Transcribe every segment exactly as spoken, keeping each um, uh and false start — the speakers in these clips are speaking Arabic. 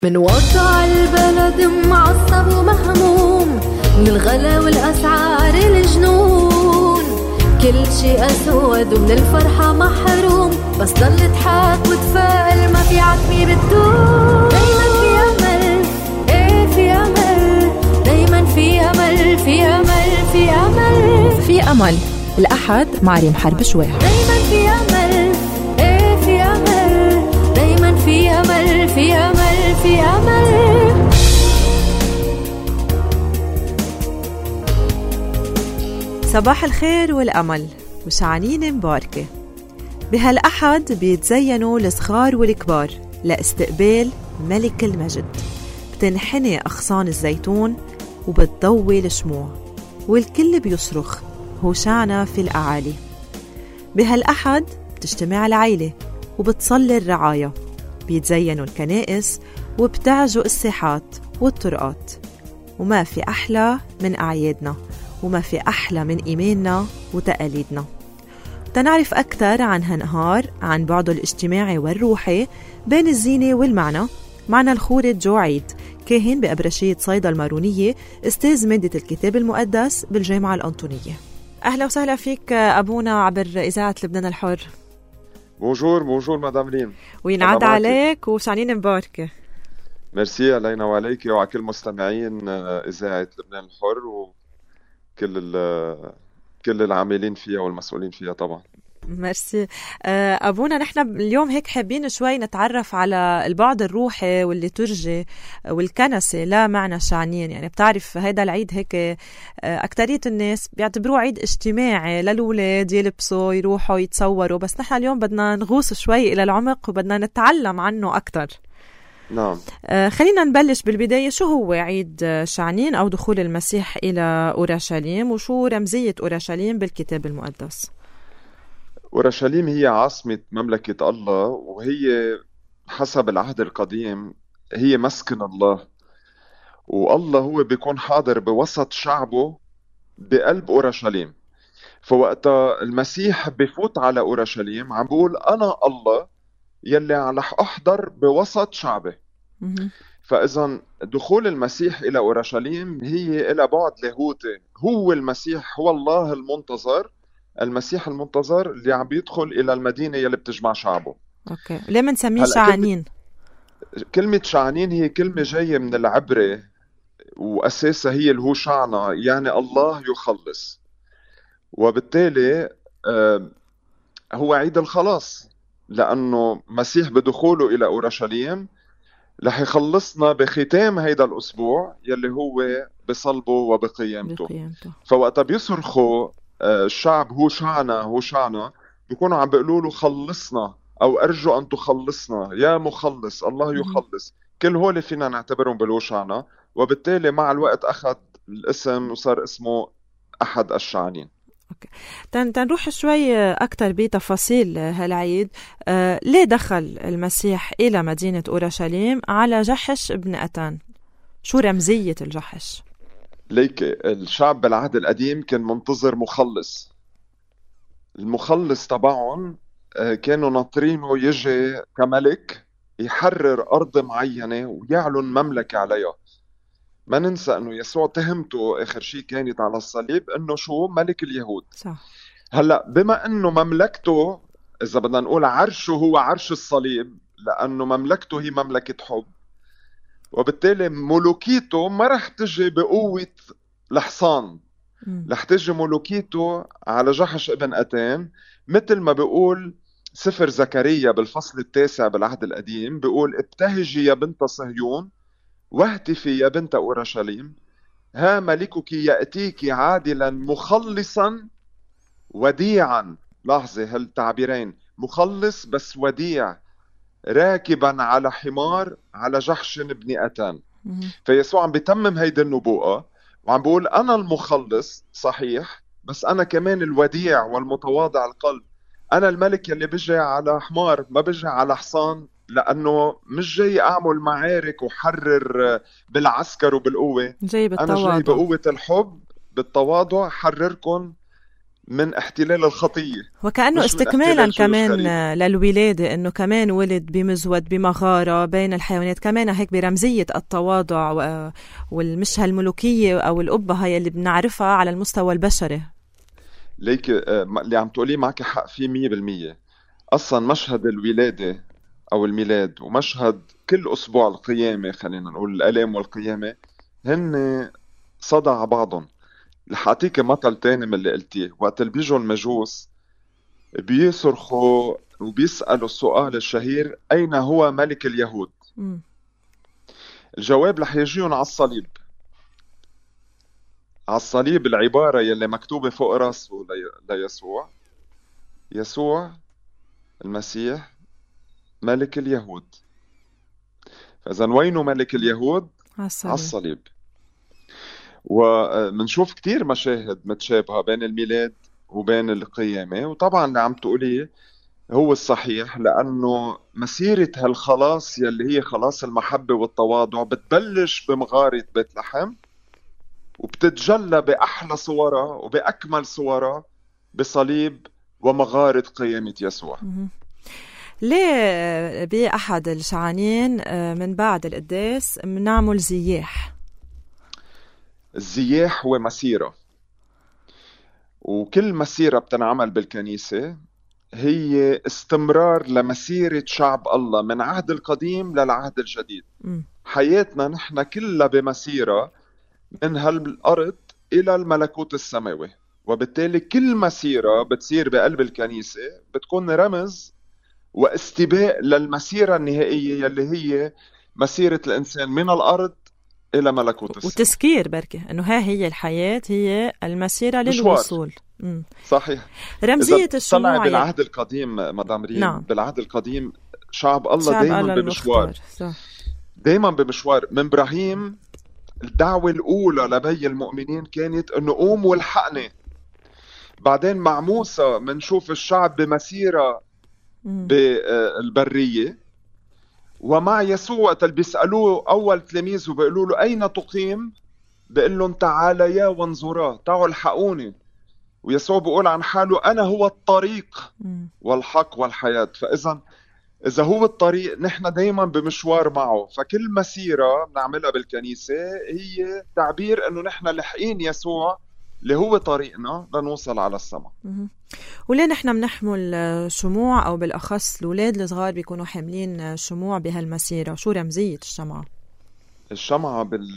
من وضع البلد معصب ومهموم، من الغلا والأسعار الجنون، كل شيء أسود ومن الفرحة محروم، بس ضل تضحك وتفائل، ما في عتمة بتدوم. دايما في أمل، ايه في أمل، دايما في أمل، في أمل، في أمل، في أمل. الأحد مع ريم حرب شويح. دايما في أمل، ايه في أمل، دايما في أمل، في أمل، في أمل. صباح الخير والأمل وشعانين مباركة. بهالأحد بيتزينوا الصغار والكبار لاستقبال ملك المجد. بتنحني أغصان الزيتون وبتضوي الشموع، والكل بيصرخ هوشعنا في الأعالي. بهالأحد بتجتمع العيلة وبتصلي الرعاية، بيتزينوا الكنائس وبتعجوا الساحات والطرقات. وما في أحلى من أعيادنا، وما في أحلى من إيماننا وتقاليدنا. تنعرف أكثر عن هالنهار، عن بعده الاجتماعي والروحي بين الزينة والمعنى، معنا الخورة جو عيد، كاهن بأبرشية صيدا المارونية، استاذ مادة الكتاب المقدس بالجامعة الأنطونية. أهلا وسهلا فيك أبونا عبر إذاعة لبنان الحر. بونجور بونجور مدام ريم، وينعاد عليك وشعنين مباركة. ميرسي علينا وعليك وعلى كل مستمعين إذاعة لبنان الحر وكل كل العاملين فيها والمسؤولين فيها طبعا. ميرسي أبونا. نحن اليوم هيك حابين شوي نتعرف على البعد الروحي والليتورجي والكنسي لا معنى شعنين. يعني بتعرف هيدا العيد هيك أكترية الناس بيعتبروه عيد اجتماعي للولاد يلبسوا يروحوا يتصوروا، بس نحن اليوم بدنا نغوص شوي إلى العمق وبدنا نتعلم عنه أكتر. نعم. آه خلينا نبلش بالبداية. شو هو عيد شعنين أو دخول المسيح إلى أورشليم، وشو رمزية أورشليم بالكتاب المقدس؟ أورشليم هي عاصمة مملكة الله، وهي حسب العهد القديم هي مسكن الله، والله هو بيكون حاضر بوسط شعبه بقلب أورشليم. فوقتا المسيح بفوت على أورشليم عم بقول أنا الله يلي رح أحضر بوسط شعبه. فإذا دخول المسيح إلى أورشليم هي إلى بعد لاهوتي. هو المسيح هو الله المنتظر، المسيح المنتظر اللي عم بيدخل إلى المدينة يلي بتجمع شعبه. أوكي. ليه منسميه شعنين؟ كلمة شعنين هي كلمة جاية من العبري، وأساسها هي الهوشعنا، يعني الله يخلص. وبالتالي آه هو عيد الخلاص، لأنه مسيح بدخوله إلى أورشليم رح يخلصنا بختام هيدا الأسبوع يلي هو بصلبه وبقيامته. بقيامته. فوقتا بيصرخوا الشعب هو شعنا هو شعنا، بيكونوا عم بيقولوا له خلصنا، أو أرجو أن تخلصنا يا مخلص، الله يخلص. كل هول فينا نعتبرهم بالهو شعنا، وبالتالي مع الوقت أخذ الاسم وصار اسمه أحد الشعنين. أوكي. تن تنروح شوي أكتر بتفاصيل هالعيد. آه، ليه دخل المسيح إلى مدينة أورشليم على جحش ابن أتان؟ شو رمزية الجحش؟ ليك الشعب بالعهد القديم كان منتظر مخلص. المخلص تبعهم كانوا ناطرينه يجي كملك يحرر أرض معينة ويعلن مملكة عليها. ما ننسى أنه يسوع تهمته آخر شيء كانت على الصليب أنه شو ملك اليهود. صح. هلأ بما أنه مملكته، إذا بدنا نقول عرشه هو عرش الصليب، لأنه مملكته هي مملكة حب، وبالتالي ملوكيته ما رح تجي بقوة الحصان، رح تجي ملوكيته على جحش ابن أتان. مثل ما بيقول سفر زكريا بالفصل التاسع بالعهد القديم، بيقول ابتهجي يا بنت صهيون واهتفي يا بنت أورشليم، ها ملكك يأتيك عادلا مخلصا وديعا. لاحظي هالتعبيرين، مخلص بس وديع، راكبا على حمار على جحش ابن أتان. فيسوع عم بيتمم هيدا النبوءة وعم بيقول أنا المخلص صحيح، بس أنا كمان الوديع والمتواضع القلب. أنا الملك يلي بيجي على حمار، ما بيجي على حصان، لأنه مش جاي أعمل معارك وحرر بالعسكر وبالقوة. جاي بالتواضع. أنا جاي بقوة الحب بالتواضع حرركم من احتلال الخطية، وكأنه استكمالا كمان للولادة، انه كمان ولد بمزود بمغارة بين الحيوانات، كمان هيك برمزية التواضع والمش هالملوكية او القبة هاي اللي بنعرفها على المستوى البشري. ليك اللي عم تقوليه معك حق فيه مية بالمية. اصلا مشهد الولادة او الميلاد ومشهد كل اسبوع القيامة، خلينا نقول الالام والقيامة، هن صدع بعضهم. رح اعطيك مثل تاني من اللي قلتيه. وقت اللي بيجوا المجوس بيصرخوا وبيسألوا السؤال الشهير: أين هو ملك اليهود؟ م. الجواب رح يجيهم على الصليب. على الصليب العبارة يلي مكتوبة فوق راسه ليسوع: يسوع المسيح ملك اليهود. فإذا وينه ملك اليهود؟ على الصليب, على الصليب. ومنشوف كتير مشاهد متشابهة بين الميلاد وبين القيامة. وطبعا اللي عم تقوليه هو الصحيح، لأنه مسيرة هالخلاص يلي هي خلاص المحبة والتواضع بتبلش بمغارة بيت لحم وبتتجلى بأحلى صورها وبأكمل صورها بصليب ومغارة قيامة يسوع. ليه بأحد الشعانين من بعد القداس منعمل زياح؟ الزياح هو مسيرة، وكل مسيرة بتنعمل بالكنيسة هي استمرار لمسيرة شعب الله من عهد القديم للعهد الجديد. م. حياتنا نحن كلها بمسيرة من هالأرض إلى الملكوت السماوي، وبالتالي كل مسيرة بتصير بقلب الكنيسة بتكون رمز واستباق للمسيرة النهائية يلي هي مسيرة الإنسان من الأرض إلى ملكوت السماء. وتذكير بركة أنه ها هي الحياة، هي المسيرة للوصول. مم. صحيح. رمزية الشموع بالعهد القديم مدام ريم، نعم. بالعهد القديم شعب الله دايما بمشوار، دايما بمشوار. من إبراهيم الدعوة الأولى لبي المؤمنين كانت أنه قوم والحقني. بعدين مع موسى منشوف الشعب بمسيرة بالبرية. ومع يسوع وقت اللي بيسألوه أول تلاميذ وبيقولوا له أين تقيم، بيقول لهم تعاليا وانظرا، تعالوا الحقوني. ويسوع بيقول عن حاله: أنا هو الطريق والحق والحياة. فإذا إذا هو الطريق نحن دايما بمشوار معه. فكل مسيرة بنعملها بالكنيسة هي تعبير أنه نحن لحقين يسوع اللي هو طريقنا لنوصل على السماء. وليه نحن بنحمل شموع، أو بالأخص الأولاد الصغار بيكونوا حاملين شموع بهالمسيرة؟ شو رمزية الشمعة؟ الشمعة بال...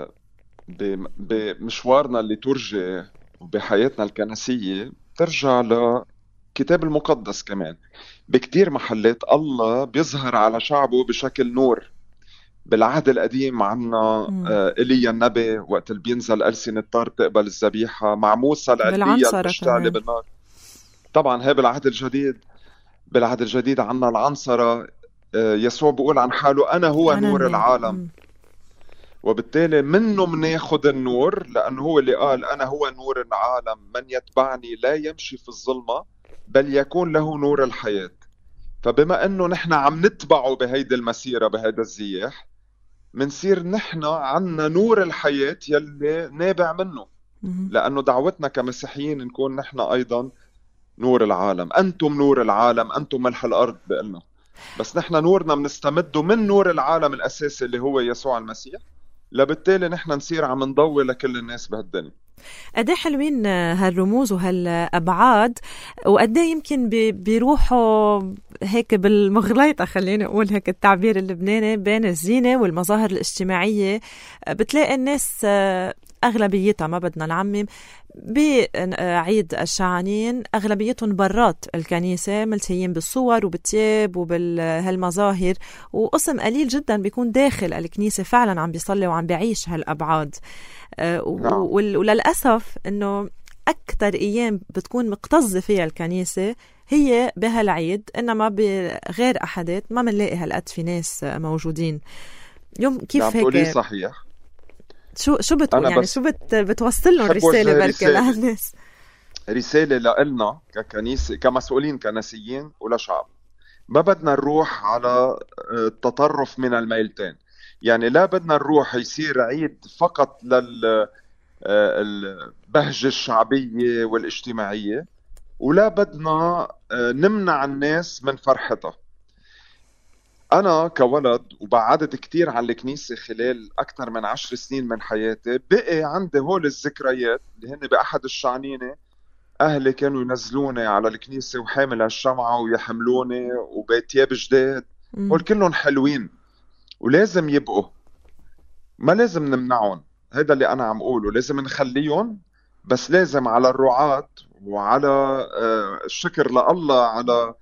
بمشوارنا اللي ترجع وبحياتنا الكنسية ترجع لكتاب المقدس. كمان بكتير محلات الله بيظهر على شعبه بشكل نور. بالعهد القديم عنا إيليا النبي وقت اللي بينزل ألسنة الطار تقبل الذبيحة، مع موسى العلية المشتعلة بالنار. طبعا هي بالعهد الجديد. بالعهد الجديد عنا العنصرة. يسوع بيقول عن حاله: أنا هو أنا نور العالم. م. وبالتالي منه مناخد النور، لأنه هو اللي قال: أنا هو نور العالم، من يتبعني لا يمشي في الظلمة بل يكون له نور الحياة. فبما أنه نحن عم نتبعه بهيدي المسيرة بهيدا الزياح، منصير نحن عنا نور الحياة يلي نابع منه. لأنه دعوتنا كمسيحيين نكون نحن أيضا نور العالم. أنتم نور العالم، أنتم ملح الأرض بقلنا. بس نحن نورنا منستمده من نور العالم الأساسي اللي هو يسوع المسيح، لبالتالي نحن نصير عم نضوي لكل الناس بهالدنيا. قد ايه حلوين هالرموز وهالابعاد، وقد ايه يمكن بيروحوا هيك بالمغليطه، خليني اقول هيك التعبير اللبناني، بين الزينه والمظاهر الاجتماعيه. بتلاقي الناس اغلبيتها، ما بدنا نعمم، بعيد الشعانين اغلبيتهم برات الكنيسه ملتهيين بالصور وبالتياب وبالهالمظاهر، وقسم قليل جدا بيكون داخل الكنيسه فعلا عم بيصلي وعم بيعيش هالابعاد. وللأسف أنه أكتر أيام بتكون مقتزة فيها الكنيسة هي بهالعيد، إنما بغير أحدات ما منلاقي هالقد في ناس موجودين. يوم كيف هيك؟ صحيح. شو شو بتقول يعني؟ شو بت بتوصل لهم رسالة بركة لهالناس؟ رسالة لنا ككنيسة، كمسؤولين كنسيين ولشعب. ما بدنا نروح على التطرف من الميلتين. يعني لا بدنا نروح يصير عيد فقط لل البهجة الشعبية والاجتماعية، ولا بدنا نمنع الناس من فرحتها. أنا كولد وبعدت كتير عن الكنيسة خلال أكثر من عشر سنين من حياتي، بقي عندي هول الذكريات اللي هن بأحد الشعنينة أهلي كانوا ينزلوني على الكنيسة وحامل هالشمعة ويحملوني وبيتياب جداد. هول كلهم حلوين ولازم يبقوا، ما لازم نمنعهم. هذا اللي أنا عم قوله، لازم نخليهم، بس لازم على الرعاة وعلى الشكر لله على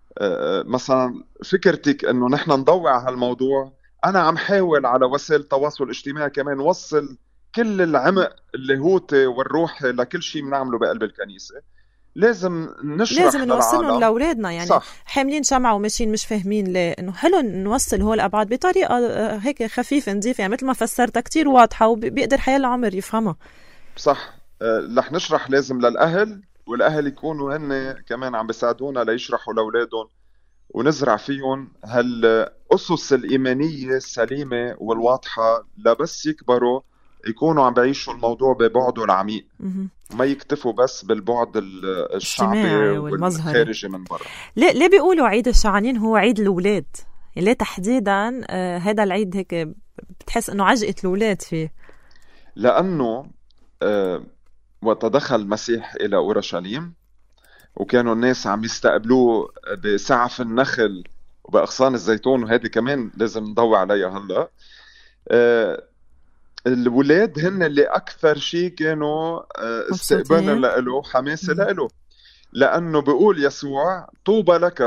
مثلا فكرتك انه نحن نضوع هالموضوع. انا عم حاول على وسائل التواصل الاجتماعي كمان وصل كل العمق اللاهوتي والروحي لكل شيء بنعمله بقلب الكنيسة. لازم نشرح لازم نوصلهم لاولادنا يعني. صح. حاملين شمعة وماشيين مش فاهمين ليه، انه حلو نوصل هول الابعاد بطريقة هيك خفيفة نظيفة، يعني مثل ما فسرتها كتير واضحة وبيقدر حيال العمر يفهمها. صح. رح نشرح لازم للاهل، والاهل يكونوا هن كمان عم بيساعدونا ليشرحوا لاولادهم، ونزرع فيهم هالأسس الإيمانية السليمة والواضحة لبس يكبروا يكونوا عم بعيشوا الموضوع ببعده العميق، وما يكتفوا بس بالبعد الشعبي والخارجي من برا. ليه ليه بيقولوا عيد الشعنين هو عيد الأولاد؟ ليه تحديدا آه هذا العيد هيك بتحس إنه عجقت الأولاد فيه؟ لأنه آه وتدخل المسيح إلى أورشليم، وكانوا الناس عم يستقبلوه بسعف النخل وبأغصان الزيتون، وهذه كمان لازم نضوي عليها هلا. أه الولاد هن اللي أكثر شيء كانوا استقبالا له حماسة له، لأنه بيقول يسوع طوبى لك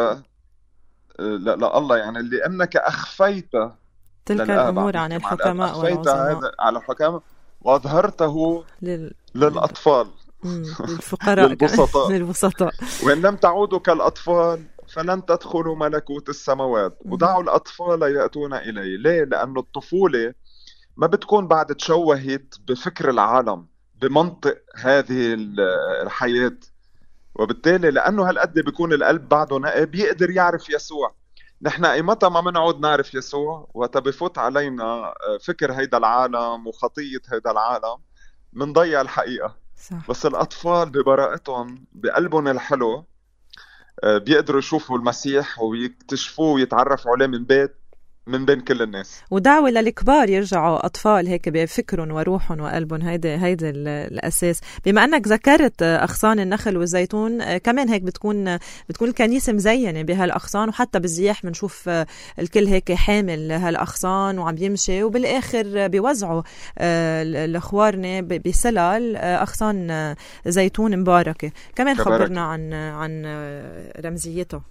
لا لا الله يعني اللي أنك أخفيت تلك الأمور عن الحكماء والعظماء على الحكماء وأظهرته لل... للأطفال للفقراء للبسطاء للبسطاء. وإن لم تعودوا كالأطفال فلن تدخلوا ملكوت السماوات. ودعوا الأطفال يأتون إلي. ليه؟ لأن الطفولة ما بتكون بعد تشوهت بفكر العالم بمنطق هذه الحياة، وبالتالي لأنه هالقد بيكون القلب بعده نقي بيقدر يعرف يسوع. نحن ايمتى ما منعود نعرف يسوع وتبفوت علينا فكر هيدا العالم وخطية هيدا العالم منضيع الحقيقة. صح. بس الأطفال ببراءتهم بقلبهم الحلو بيقدروا يشوفوا المسيح ويكتشفوه ويتعرفوا عليه من بيت من بين كل الناس. ودعوة للكبار يرجعوا أطفال هيك بفكرهم وروحهم وقلبهم. هيدا هيدا الأساس. بما أنك ذكرت أغصان النخل والزيتون، كمان هيك بتكون بتكون الكنيسة مزينة بهالأغصان، وحتى بالزياح بنشوف الكل هيك حامل هالأغصان وعم يمشي، وبالآخر بيوزعوا الأخوارنا بسلال أغصان زيتون مباركة. كمان خبرنا عن عن رمزيته.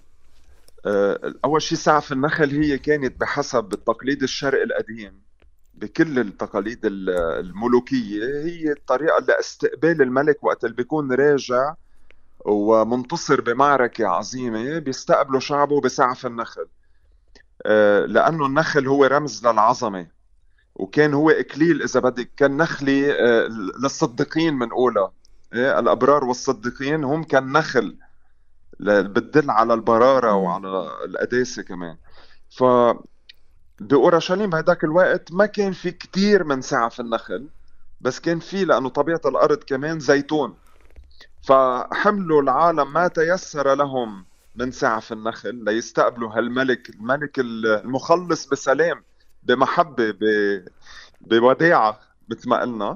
أول شيء سعف النخل هي كانت بحسب التقليد الشرقي القديم بكل التقاليد الملوكية هي الطريقة لاستقبال الملك وقت اللي بيكون راجع ومنتصر بمعركة عظيمة، بيستقبلوا شعبه بسعف النخل، لأنه النخل هو رمز للعظمة، وكان هو إكليل إذا بدك كان نخلي للصديقين من أولى. الأبرار والصديقين هم كان نخل بتدل على البرارة وعلى القداسة كمان. ف بأورشليم بهداك الوقت ما كان في كتير من سعف النخل، بس كان في لأنه طبيعة الأرض كمان زيتون، فحملوا العالم ما تيسر لهم من سعف النخل ليستقبلوا هالملك، الملك المخلص بسلام بمحبة بوداعة مثل ما قلنا.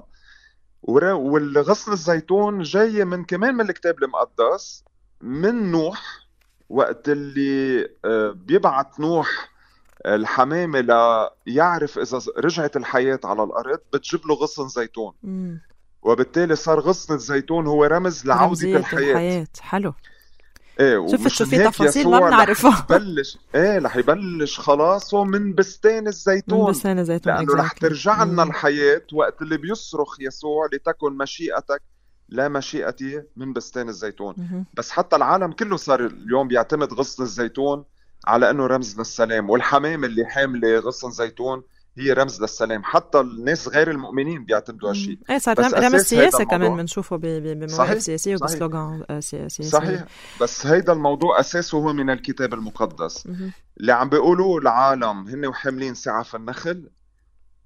والغصن الزيتون جاي من كمان من الكتاب المقدس من نوح، وقت اللي بيبعت نوح الحمامة ليعرف إذا رجعت الحياة على الأرض بتجيب له غصن زيتون. مم. وبالتالي صار غصن الزيتون هو رمز لعودة الحياة. الحياة. حلو. ايه شوفت شو في تفاصيل ما بنعرفها. بلش ايه رح يبلش خلاصه من بستان الزيتون، من بستان الزيتون لأنه رح ترجع لنا الحياة وقت اللي بيصرخ يسوع لتكن مشيئتك لا مشيئتي من بستان الزيتون. مم. بس حتى العالم كله صار اليوم بيعتمد غصن الزيتون على انه رمز للسلام، والحمام اللي حامله غصن زيتون هي رمز للسلام. حتى الناس غير المؤمنين بيعتمدوا هالشيء. ايه صار رمز سياسي كمان بنشوفه بمواقف سياسيه وبسلوغان سياسي. صحيح. بس هيدا الموضوع اساسه هو من الكتاب المقدس. مم. اللي عم بيقولوا العالم هن وحاملين سعف النخل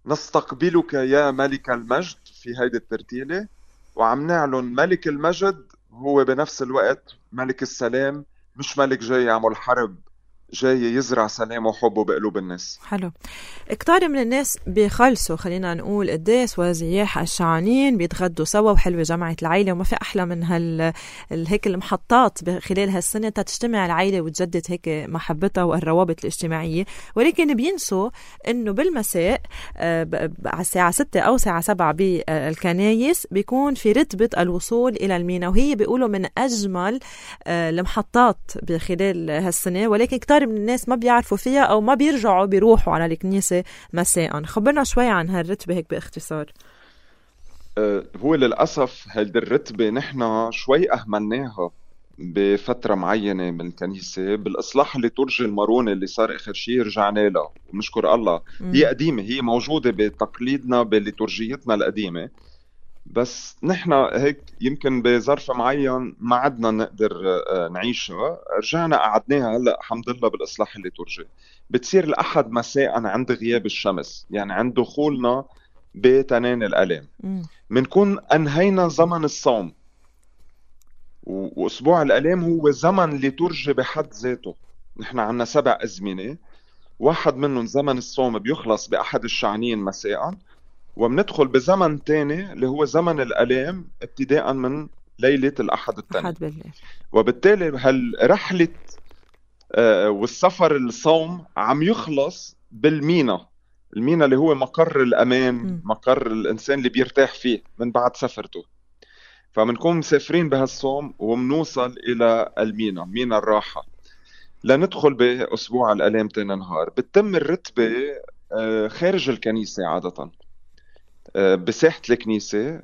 نستقبلك يا ملك المجد في هيدي الترتيلة، وعم نعلن ملك المجد هو بنفس الوقت ملك السلام، مش ملك جاي يعمل حرب، جاي يزرع سلام وحب بقلوب الناس. حلو. كتار من الناس بيخلصوا خلينا نقول قداس وزياح الشعانين، بيتغدوا سوا وحلوة جمعة العيلة، وما في أحلى من هال هيك المحطات خلال هالسنة تجتمع العيلة وتجدد هيك محبتها والروابط الاجتماعية. ولكن بينسوا إنه بالمساء على الساعة ستة أو ساعة سبعة بالكنايس بيكون في رتبة الوصول إلى المينا، وهي بيقولوا من أجمل المحطات بخلال هالسنة، ولكن كتار من الناس ما بيعرفوا فيها أو ما بيرجعوا بيروحوا على الكنيسة مساء. خبرنا شوي عن هالرتبة هيك باختصار. أه هو للأسف هيدي الرتبة نحن شوي أهملناها بفترة معينة من الكنيسة بالإصلاح الليتورجي الماروني اللي صار آخر شيء، رجعنا لها ونشكر الله. م. هي قديمة، هي موجودة بتقليدنا بليتورجيتنا القديمة، بس نحن هيك يمكن بظرف معين ما عدنا نقدر نعيشها، رجعنا قعدناها هلا الحمد لله بالاصلاح الليتورجي. بتصير الاحد مساء عند غياب الشمس، يعني عند دخولنا بتنين الالام بنكون انهينا زمن الصوم، واسبوع الالام هو زمن ليتورجي بحد ذاته. نحن عنا سبع ازمنه، واحد منهم زمن الصوم بيخلص باحد الشعانين مساء، ومندخل بزمن تاني اللي هو زمن الألام ابتداء من ليلة الأحد التاني. وبالتالي هالرحلة آه والسفر الصوم عم يخلص بالمينا، المينا اللي هو مقر الأمان، م. مقر الإنسان اللي بيرتاح فيه من بعد سفرته. فمنكون مسافرين بهالصوم ومنوصل إلى المينا، مينا الراحة، لندخل بأسبوع الألام تاني نهار. بتتم الرتبة آه خارج الكنيسة عادةً بساحة الكنيسة،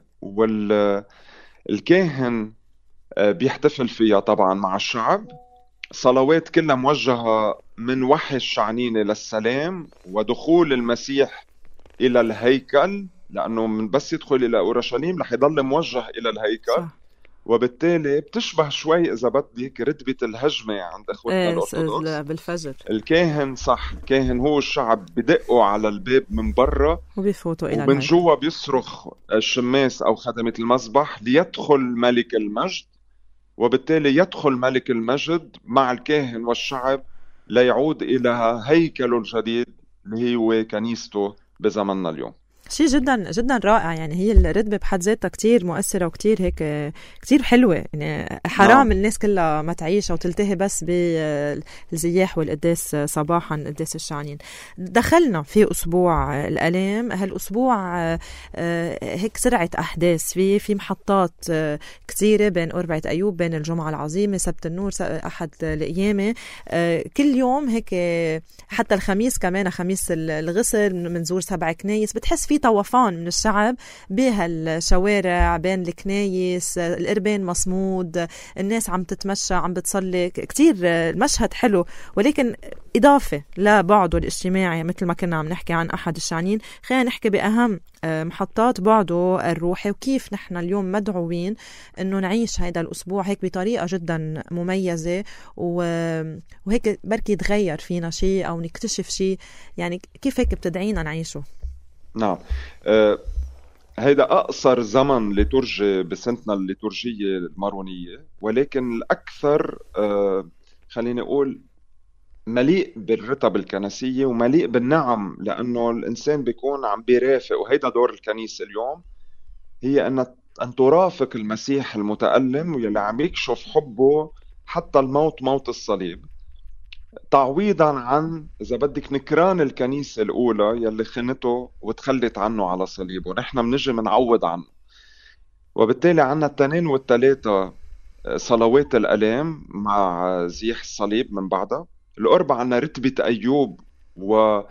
والكاهن بيحتفل فيها طبعا مع الشعب، صلوات كلها موجهة من وحي الشعنينة للسلام ودخول المسيح إلى الهيكل، لأنه من بس يدخل إلى أورشليم رح يضل موجه إلى الهيكل. صح. وبالتالي بتشبه شوي إذا بدك رتبة الهجمة عند أخوتنا إيه الأرثوذكس بالفجر. الكاهن صح، الكاهن هو الشعب بدقوا على الباب من برا وبيفوتوا إلى ومن جوا بيصرخ الشماس أو خدمة المسبح ليدخل ملك المجد، وبالتالي يدخل ملك المجد مع الكاهن والشعب ليعود إلى هيكله الجديد اللي هو كنيسته بزمننا اليوم. شيء جدا جدا رائع. يعني هي الرتبة بحد ذاتها كتير مؤثرة وكتير هيك كتير حلوة. يعني حرام no. الناس كلها ما تعيش أو تلتهي بس بالزياح والقداس صباحا قداس الشعانين. دخلنا في أسبوع الألام. هالأسبوع هيك سرعة أحداث في في محطات كتيرة بين أربعة أيوب، بين الجمعة العظيمة، سبت النور، أحد القيامة، كل يوم هيك حتى الخميس كمان خميس الغسل منزور سبع كنايس. بتحس في طوفان من الشعب بهالشوارع بين الكنايس، القربان مصمود، الناس عم تتمشى عم بتصلي، كتير المشهد حلو. ولكن إضافة لبعده الاجتماعي مثل ما كنا عم نحكي عن أحد الشعانين، خلينا نحكي بأهم محطات بعده الروحي، وكيف نحن اليوم مدعوين أنه نعيش هذا الأسبوع هيك بطريقة جدا مميزة، وهيك بركي يتغير فينا شيء أو نكتشف شيء. يعني كيف هيك بتدعينا نعيشه؟ نعم. أه هيدا أقصر زمن ليتورجي بسنتنا الليتورجية المارونية، ولكن الأكثر أه خليني أقول مليء بالرتب الكنسية ومليء بالنعم، لأنه الإنسان بيكون عم بيرافق، وهيدا دور الكنيسة اليوم، هي أن أن ترافق المسيح المتألم واللي عم يكشف حبه حتى الموت، موت الصليب، تعويضا عن إذا بدك نكران الكنيسة الأولى يلي خنته وتخلت عنه على صليبه. نحن منجي منعوض عنه. وبالتالي عنا التنين والتلاتة صلوات الألام مع زيح الصليب من بعدها. الأربعة عنا رتبة أيوب ورتبة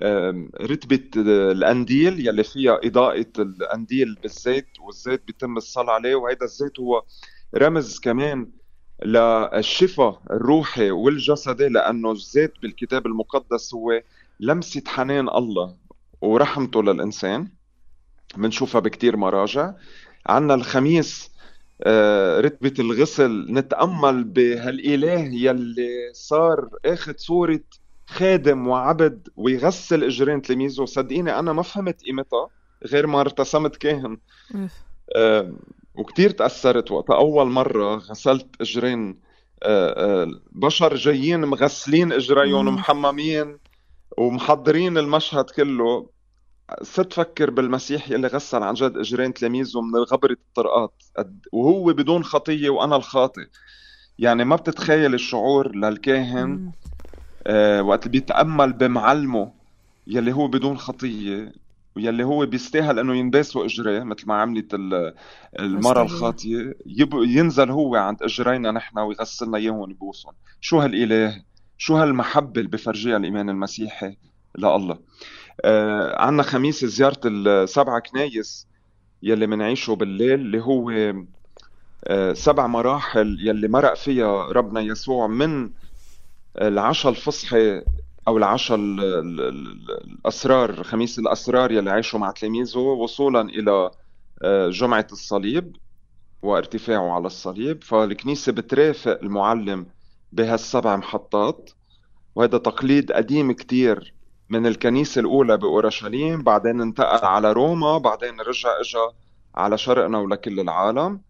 الأنديل يلي فيها إضاءة الأنديل بالزيت، والزيت بيتم الصلاة عليه، وهذا الزيت هو رمز كمان للشفاء الروحي والجسدي، لأنه الزيت بالكتاب المقدس هو لمسة حنان الله ورحمته للإنسان، منشوفها بكتير مراجع. عنا الخميس رتبة الغسل، نتأمل بهالإله يلي صار آخد صورة خادم وعبد ويغسل اجرين تلاميذه، صدقيني انا ما فهمت قيمتها غير ما ارتسمت كاهن. أه وكتير تأثرت وقت أول مرة غسلت إجرين أه أه بشر جايين مغسلين إجريهم ومحممين ومحضرين المشهد كله. صرت فكر بالمسيح يلي غسل عن جد إجرين تلاميذه من غبرة الطرقات وهو بدون خطية وأنا الخاطئ. يعني ما بتتخيل الشعور للكاهن أه وقت بيتأمل بمعلمه يلي هو بدون خطية ويلي هو بيستاهل انه ينباسوا اجريه مثل ما عملت المرأة الخاطية، ينزل هو عند اجرينا نحن ويغسلنا اياهم يبوسهم. شو هالاله، شو هالمحبه اللي بفرجيها الايمان المسيحي لله. آه عنا خميس زياره السبع كنايس يلي منعيشه بالليل، اللي هو آه سبع مراحل يلي مرق فيها ربنا يسوع من العشاء الفصحى أو العشاء الأسرار، خميس الأسرار يلي عاشوا مع تلاميذه، وصولا إلى جمعة الصليب وارتفاعه على الصليب. فالكنيسة بترافق المعلم بهالسبع محطات، وهذا تقليد قديم كتير من الكنيسة الأولى بأورشليم، بعدين انتقل على روما، بعدين رجع إجا على شرقنا ولكل العالم.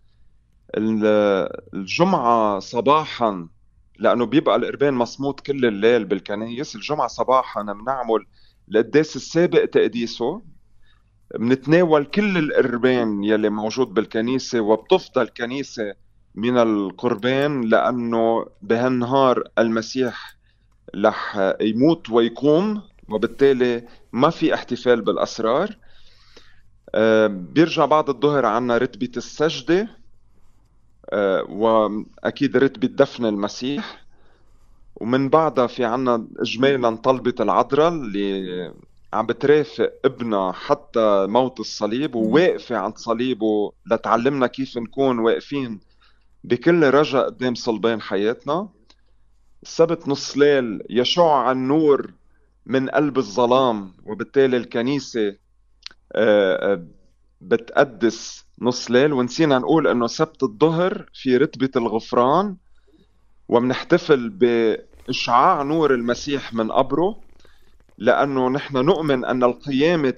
الجمعة صباحاً لأنه بيبقى القربان مصمود كل الليل بالكنايس، الجمعة صباحاً بنعمل القداس السابق تقديسه، بنتناول كل القربان يلي موجود بالكنيسة، وبتفضل الكنيسة من القربان لأنه بهالنهار المسيح رح يموت ويقوم، وبالتالي ما في احتفال بالأسرار. بيرجع بعد الظهر عنا رتبة السجدة، وأكيد رتبة دفن المسيح، ومن بعدها في عنا إجمالا طلبة العذراء اللي عم بترافق ابنها حتى موت الصليب وواقفة عند صليبه لتعلمنا كيف نكون واقفين بكل رجاء قدام صلبان حياتنا. السبت نص ليل يشع النور من قلب الظلام، وبالتالي الكنيسة بتقدس نص ليل. ونسينا نقول انه سبت الظهر في رتبة الغفران، ومنحتفل بإشعاع نور المسيح من قبره، لأنه نحن نؤمن أن القيامة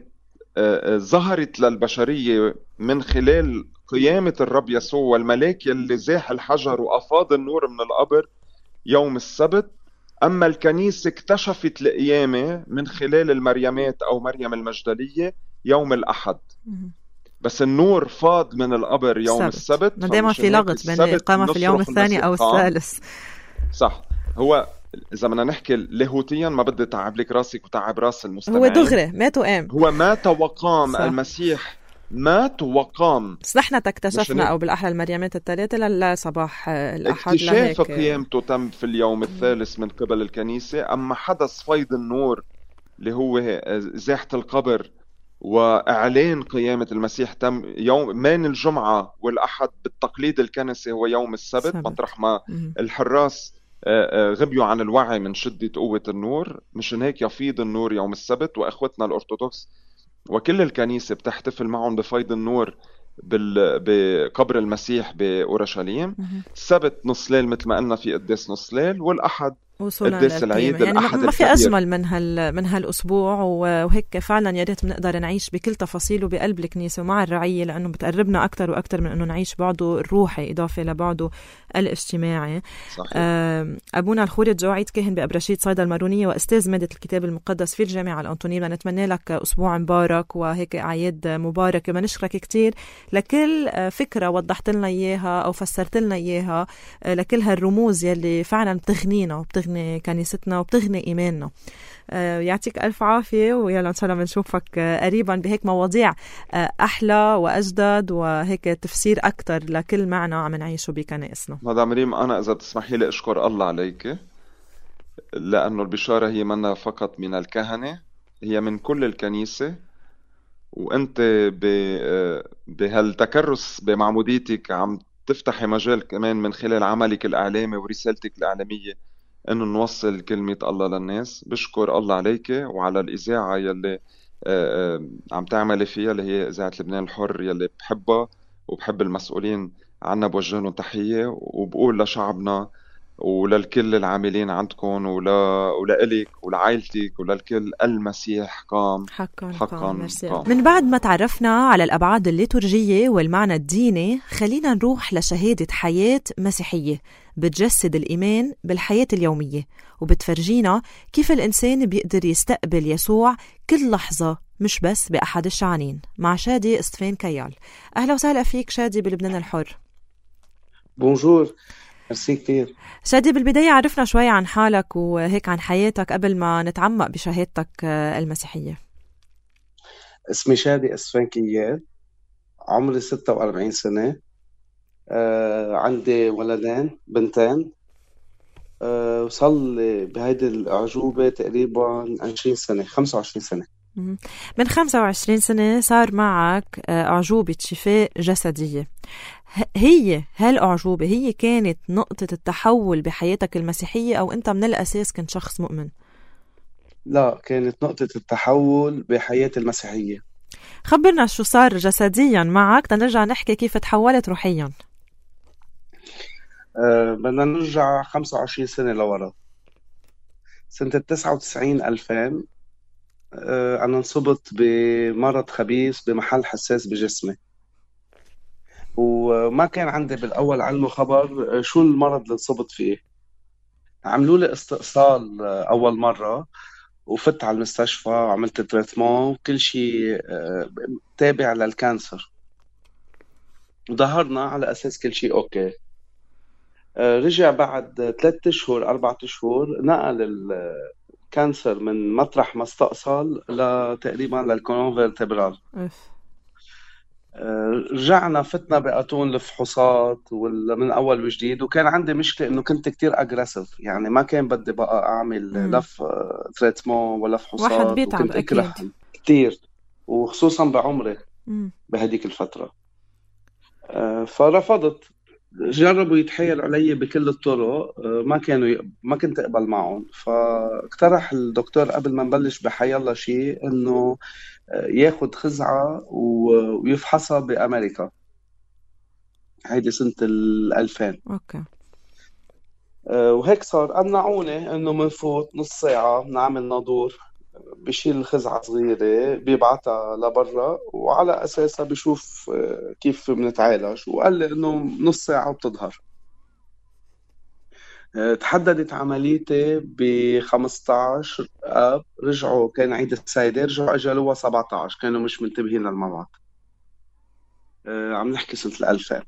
ظهرت للبشرية من خلال قيامة الرب يسوع، والملاك يلي زاح الحجر وأفاض النور من القبر يوم السبت. أما الكنيسة اكتشفت القيامة من خلال المريمات أو مريم المجدلية يوم الأحد، بس النور فاض من القبر يوم السبت, السبت. ما دايما في لغط بين الإقامة في اليوم الثاني أو الثالث. صح. هو إذا بدنا نحكي لاهوتيا، ما بدي تعب لك راسك وتعب راس المستمعين، هو دغري مات وقام، هو مات وقام. صح. المسيح مات وقام، بس نحن تكتشفنا أو بالأحرى المريمات الثلاثة لصباح الأحد اكتشاف قيامته تم في اليوم الثالث من قبل الكنيسة. أما حدث فيض النور اللي هو زاحة القبر وإعلان قيامة المسيح تم يوم بين الجمعة والأحد بالتقليد الكنسي، هو يوم السبت. سبت. مطرح ما الحراس غبيوا عن الوعي من شدة قوة النور، مشان هيك يفيض النور يوم السبت. وأخوتنا الأرثوذكس وكل الكنيسة بتحتفل معهم بفيض النور بقبر المسيح بأورشليم. السبت نص ليل مثل ما قلنا في قداس نص ليل، والأحد قداس العيد. يعني ما في أجمل من هال من هالأسبوع، وهيك فعلا يا ريت بنقدر نعيش بكل تفاصيله بقلب الكنيسة ومع الرعية، لأنه بتقربنا أكتر وأكتر من إنه نعيش بعده الروحي إضافة لبعده الاجتماعي. صحيح. أبونا الخوري جوعيد كاهن بأبرشية صيدا المارونية وأستاذ مادة الكتاب المقدس في الجامعة الأنطونية، نتمنى لك أسبوع مبارك وهيك أعياد مباركة. بنشكرك كتير لكل فكرة وضحت لنا إياها أو فسرت لنا إياها، لكل هالرموز يلي فعلا بتغنينا وبتغني كنيستنا وبتغني إيماننا. يعطيك ألف عافية، ويلا إن شاء الله بنشوفك قريبا بهيك مواضيع أحلى وأجدد وهيك تفسير أكتر لكل معنى عم نعيشه بكنائسنا. مدام ريم، أنا إذا تسمحي لي أشكر الله عليك، لأنه البشارة هي منا فقط من الكهنة، هي من كل الكنيسة. وأنت بهالتكرس بمعموديتك عم تفتحي مجال كمان من خلال عملك الإعلامي ورسالتك الإعلامية إنه نوصل كلمة الله للناس. بشكر الله عليك وعلى الإذاعة يلي عم تعملي فيها، اللي هي إذاعة لبنان الحر، يلي بحبها وبحب المسؤولين عنا، بوجه لهم تحية. وبقول لشعبنا وللكل العاملين عندكم ولا ولإلك ولعائلتك وللكل المسيح قام حقا حقا قام. قام. من بعد ما تعرفنا على الأبعاد الليتورجية والمعنى الديني، خلينا نروح لشهادة حياة مسيحية بتجسد الإيمان بالحياة اليومية، وبتفرجينا كيف الإنسان بيقدر يستقبل يسوع كل لحظة، مش بس بأحد الشعانين. مع شادي استفان كيال. أهلا وسهلا فيك شادي بلبنان الحر. بونجور، ميرسي كتير. شادي، بالبداية عرفنا شوي عن حالك وهيك عن حياتك قبل ما نتعمق بشهادتك المسيحية. اسمي شادي استفان كيال، عمري ستة وأربعين سنة. آه، عندي ولدين بنتين. آه، وصل لي بهيدي الأعجوبة تقريبا عشرين سنة، خمسة وعشرين سنة. من خمسة وعشرين سنة صار معك أعجوبة شفاء جسدية. هي هالأعجوبة هي كانت نقطة التحول بحياتك المسيحية، أو أنت من الأساس كنت شخص مؤمن؟ لا، كانت نقطة التحول بحياتي المسيحية. خبرنا شو صار جسديا معك تنرجع نحكي كيف تحولت روحيا. أه بدنا نرجع خمسة وعشرين سنة لورا، سنة تسعة وتسعين ألفين. أه أنا انصبت بمرض خبيث بمحل حساس بجسمي، وما كان عندي بالأول علم وخبر شو المرض اللي انصبت فيه. عملوا لي استئصال أول مرة، وفت على المستشفى وعملت تريتمون وكل شيء تابع للكانسر، وظهرنا على أساس كل شيء أوكي. رجع بعد ثلاثة أشهر أربعة أشهر، نقل الكانسر من مطرح ما استأصل لتقريبا للكولون فيرتبرال. رجعنا فتنا بقانون الفحوصات من أول وجديد، وكان عندي مشكلة إنه كنت كتير أجريسيف، يعني ما كان بدي بقى أعمل لف تريتمون ولا فحوصات، واحد بيتعب وكنت أكره كتير، وخصوصا بعمري بهديك الفترة. فرفضت. جربوا يتحايلوا علي بكل الطرق، ما كانوا ما كنت أقبل معهم. فاقترح الدكتور قبل ما نبلش بحيالله شيء إنه ياخد خزعة ويفحصها بأمريكا. هيدي سنة الألفين. أوكي. وهيك صار. قنعوني إنه منفوت نص ساعة نعمل نادور، بشيل الخزعة صغيرة بيبعتها لبرا، وعلى أساسها بشوف كيف بنتعالج. وقال لي إنه نص ساعة وبتظهر. تحددت عمليتي بخمستعش آب. رجعوا كان عيد السيدة، رجعوا أجلوها سبعتعش، كانوا مش منتبهين للموعد. عم نحكي سنة الألفين.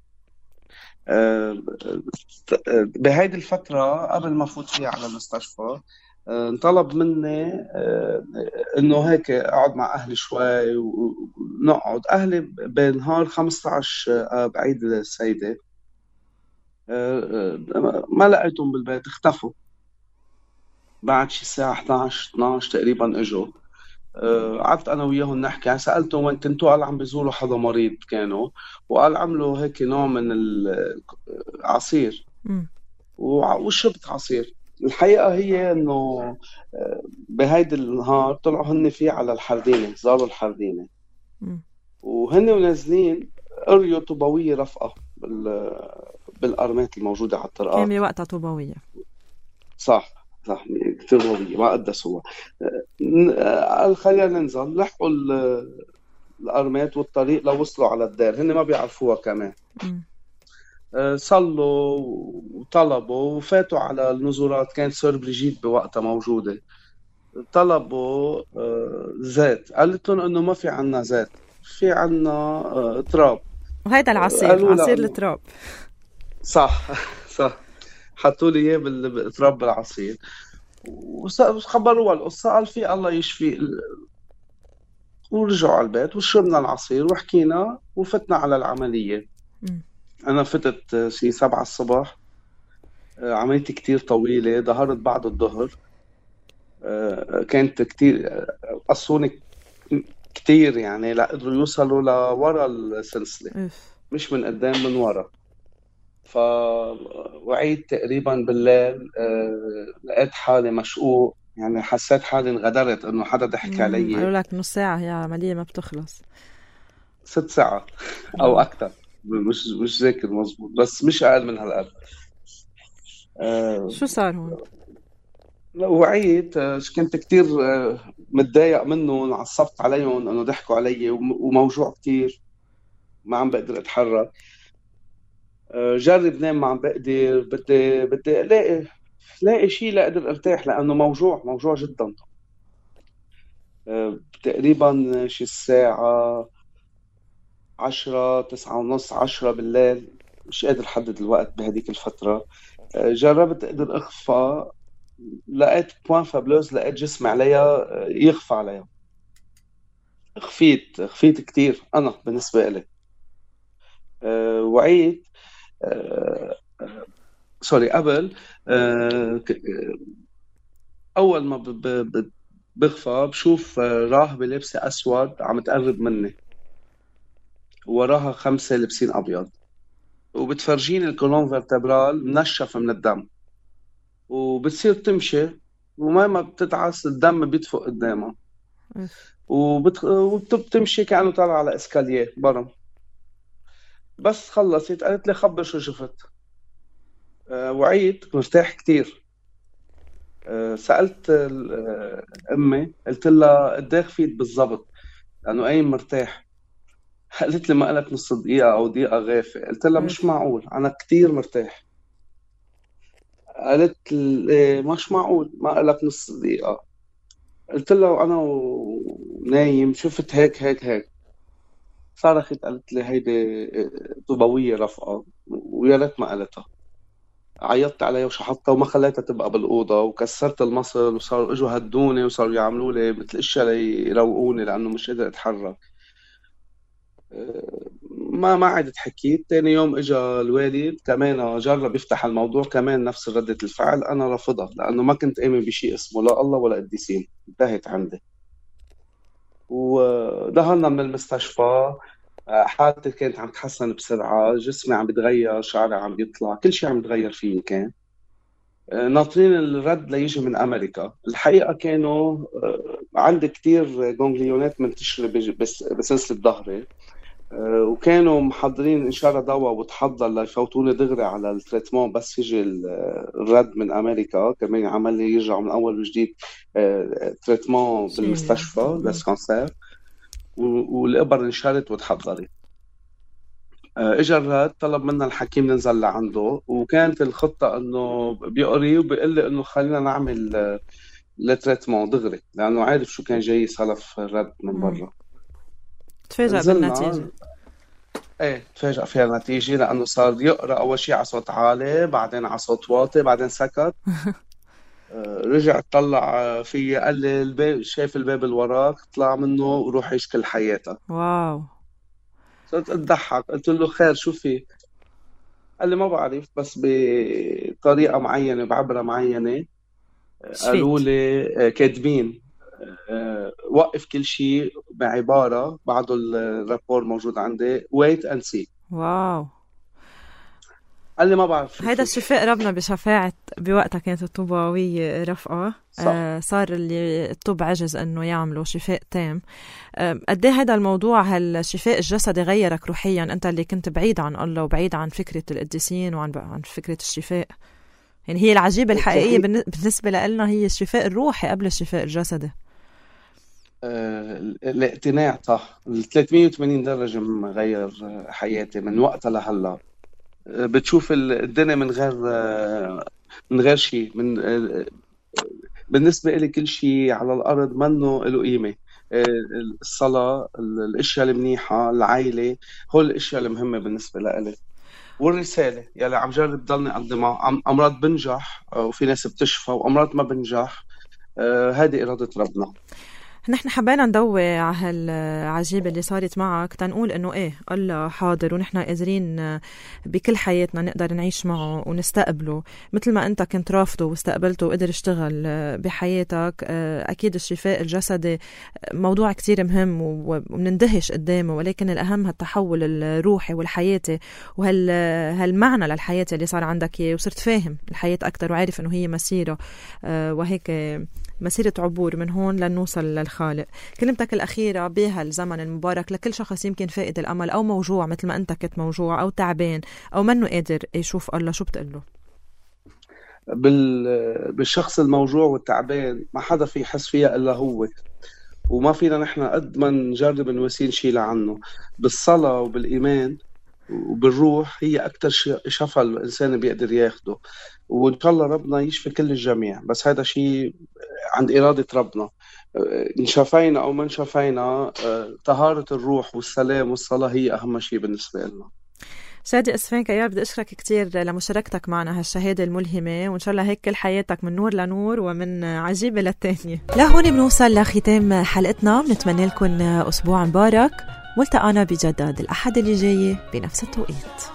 بهيدي الفترة قبل ما فوت فيها على المستشفى، انطلب مني انه هيك اقعد مع اهلي شوي ونقعد. اهلي بنهار خمستعش آب عيد السيدة ما لقيتهم بالبيت، اختفوا. بعد شي الساعة احدعش اثنعش تقريبا اجوا. قعدت انا وياهم نحكي. سألتهم وين كنتوا؟ قال عم بيزوروا حدا مريض كانوا، وقال عملوا هيك نوع من العصير وشربت عصير. الحقيقة هي انه بهيدا النهار طلعوا هن فيه على الحردينة، زاروا الحردينة، وهن ونازلين قريوا طوبوية رفقة بالأرمات الموجودة على الطرقات. كان بوقتها طوبوية. صح صح، كتير طوبوية ما قدسوها. قال خلينا ننزل. لحقوا الأرمات والطريق لو وصلوا على الدار، هن ما بيعرفوها كمان. م. صلوا وطلبوا وفاتوا على النزورات. كانت سور بريجيت بوقتها موجودة. طلبوا زيت، قالت لهم انه ما في عنا زيت، في عنا تراب. وهيدا العصير عصير التراب. صح صح، حطوا لي اياه بالتراب بالعصير وخبروها القصة. قال في الله يشفي. ورجعوا على البيت وشربنا العصير وحكينا وفتنا على العملية. م. أنا فتت شي سبعة الصبح. عمليتي كتير طويلة، ظهرت بعد الظهر. كانت كتير قصوني كتير، يعني لا قدروا يوصلوا لورا السلسلة، مش من قدام، من ورا. فوعيت تقريبا بالليل. لقيت حالي مشقوق، يعني حسيت حالي انغدرت انه حدا ضحك علي. قالوا لك نص ساعة هي عملية ما بتخلص. ست ساعات او اكثر، مش مش ذاكر مزبوط، بس مش اقل من هالقد. آه شو صار هون؟ وعيت، آه، كنت كتير آه، متضايق منهم، عصبت عليهم انه ضحكوا علي، وم- وموجوع كتير، ما عم بقدر اتحرك. آه، جرب نام، ما عم بقدر، بدي بدي الاقي لاقي شيء لاقدر ارتاح، لانه موجوع موجوع جدا. آه، تقريبا شي الساعة عشرة، تسعة ونص، عشرة بالليل، مش قادر حدد الوقت بهديك الفترة. آه، جربت اقدر اخفى، لقيت بوان فابلوز، لقيت جسمي عليها آه، يخفى عليها. خفيت خفيت كتير انا بالنسبة لي. أه وعيت. أه سوري، قبل. أه ك- اول ما ب- ب- ب- بخفى بشوف آه، راهبة لابسة اسود عم تقرب مني، وراها خمسة لابسين ابيض، وبتفرجيني الكولون فيرتبرال منشف من الدم، وبتصير تمشي، وما ما بتدعس الدم بيدفق قدامها، وبت... وبتمشي كأنه طالع على اسكاليه برا. بس خلصت قالت لي خبر شو شفت. أه وعيت مرتاح كتير. أه سألت ال- آه، أمي، قلت لها قد ايه خفيت بالضبط، لأنه قايم مرتاح. قالت لي ما قلك نص دقيقة أو دقيقة غافة. قلت لها مش أوف. معقول، أنا كتير مرتاح. قالت لي مش معقول ما قلك نص دقيقة. قلت لها وأنا نايم شفت هيك هيك هيك. صرخت قالت لي هيدي طوبوية رفقة، ويا ريت ما قالتها. عيطت عليها وشحطتها وما خليتها تبقى بالأوضة، وكسرت المصل، وصاروا اجوا هدوني وصاروا يعملوا لي مثل اشياء ليروقوني، لأنه مش قادر أتحرك. أه، ما ما عدت حكيت. تاني يوم اجا الوالد كمان جرب يفتح الموضوع، كمان نفس ردة الفعل، أنا رفضها لأنه ما كنت آمن بشيء اسمه لا الله ولا قديسين، انتهت عندي. وظهرنا من المستشفى. أه، حالتي كانت عم تتحسن بسرعة، جسمي عم بيتغير، شعري عم بيطلع، كل شيء عم بيتغير فيي كان. ناطرين الرد ليجي من أمريكا. الحقيقة كانوا آه، عندي كتير جونغليونات منتشرة بج- بس بسلسلة ظهري. آه، وكانوا محضرين إشارة دواء وتحضر ليفوتوني دغري على التريتمون، بس يجي ال- الرد من أمريكا كمان عمل لي يرجع من أول وجديد آه، تريتمون شيل. بالمستشفى للكانسير، و- والإبر انشالت وتحضرت. آه، اجى الرد طلب منا الحكيم ننزل لعنده، وكانت الخطة انه بيقري وبيقول لي انه خلينا نعمل آه، التريتمون دغري، لانه عارف شو كان جاي سلف الرد من برا. تفاجأ بالنتيجة. نزلنا. ايه تفاجأ فيها النتيجة، لانه صار يقرا اول شيء على صوت عالي، بعدين على صوت واطي، بعدين سكت. آه، رجع طلع آه، فيي، قال لي الباب، شايف الباب اللي وراك، طلع منه وروح عيش كل حياتك. واو. صرت اضحك، قلت له خير شو في؟ قال لي ما بعرف، بس بطريقة معينة بعبرة معينة قالوا شفيت. لي آه، كاتبين آه، وقف كل شيء بعبارة، بعده الرابور موجود عندي، wait and see. واو. قال لي ما بعرف شو هيدا في. الشفاء ربنا بشفاعة بوقتها كانت الطوباوية رفقة. صح. آه صار اللي الطب عجز انه يعملوا شفاء تام. آه قد ايه هذا الموضوع، هالشفاء الجسدي غيرك روحيا، انت اللي كنت بعيد عن الله وبعيد عن فكرة القديسين وعن عن فكرة الشفاء. يعني هي العجيبة الحقيقية بالنسبة لنا هي الشفاء الروحي قبل الشفاء الجسدي. آه، الاقتناع صح. ال ثلاثمية وثمانين درجة مغير آه، حياتي من وقتها لهلا. آه، بتشوف الدنيا من غير آه، من غير شيء، من آه، بالنسبة لي كل شيء على الأرض منه له قيمة. آه، الصلاة، الأشياء المنيحة، العائلة، هول الأشياء المهمة بالنسبة لي. والرسالة يلي عم جرب ضلني أقدمها. عم- أمراض بنجح آه، وفي ناس بتشفى، وأمراض ما بنجح. آه، هذه إرادة ربنا. نحن حبينا نضوي على هالعجيبة اللي صارت معك تنقول انه ايه الله حاضر، ونحن قادرين بكل حياتنا نقدر نعيش معه ونستقبله مثل ما انت كنت رافضه واستقبلته وقدر يشتغل بحياتك. اكيد الشفاء الجسدي موضوع كتير مهم ومنندهش قدامه، ولكن الاهم هالتحول الروحي والحياتي وهالمعنى للحياة اللي صار عندك اياه، وصرت فاهم الحياة اكتر وعارف انه هي مسيرة، وهيك مسيرة عبور من هون لنوصل للخالق. كلمتك الأخيرة بهالزمن المبارك لكل شخص يمكن فائد الأمل أو موجوع مثل ما أنت كنت موجوع أو تعبان أو منه قادر يشوف الله، شو بتقله؟ بالشخص الموجوع والتعبان ما حدا في يحس فيها إلا هو، وما فينا نحن قد ما نجرب نواسيه نشيل عنه. بالصلاة وبالإيمان وبالروح هي أكتر شفاء الإنسان بيقدر ياخده، وإن شاء الله ربنا يشفي كل الجميع، بس هذا شيء عند إرادة ربنا. إن شفينا أو ما شفينا، طهارة الروح والسلام والصلاة هي أهم شيء بالنسبة لنا. شادي أسفين كيار، بدي أشكرك كتير لمشاركتك معنا هالشهادة الملهمة، وإن شاء الله هيك كل حياتك من نور لنور ومن عجيبة للتانية. لهون بنوصل لختام حلقتنا، بنتمنى لكم أسبوع مبارك، ملتقانا بجدد الأحد اللي جاي بنفس التوقيت.